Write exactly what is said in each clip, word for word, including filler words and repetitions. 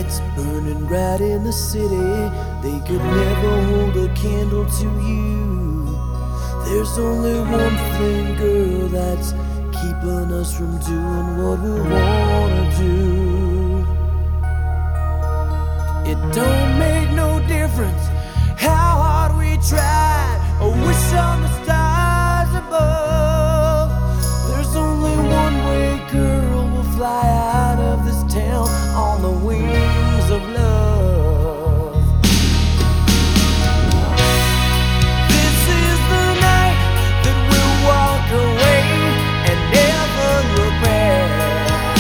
lights burning right in the city, they could never hold a candle to you. There's only one thing, girl, that's keeping us from doing what we wanna do. It don't make no difference how hard we try or wish on the stars above. There's only one way, girl, we'll fly out of this town on the wings of love. This is the night that we'll walk away and never look back.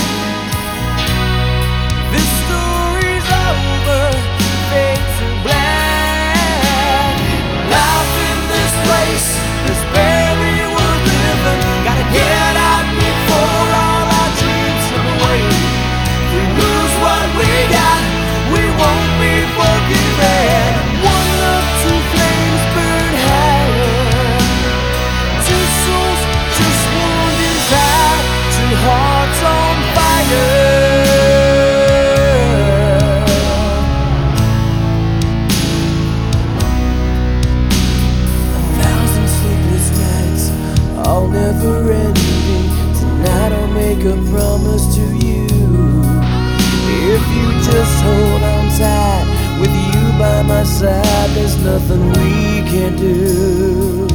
This story's over, fade to black. Life in this place is barely worth living. Gotta get out before all our dreams slip away. If we lose what we got, we won't be forgiven. One love, two flames burn higher. Two souls, just one desire. Two hearts on fire. A thousand sleepless nights, all never ending. Tonight I'll make a promise to you. If you just hold on tight, with you by my side, there's nothing we can't do.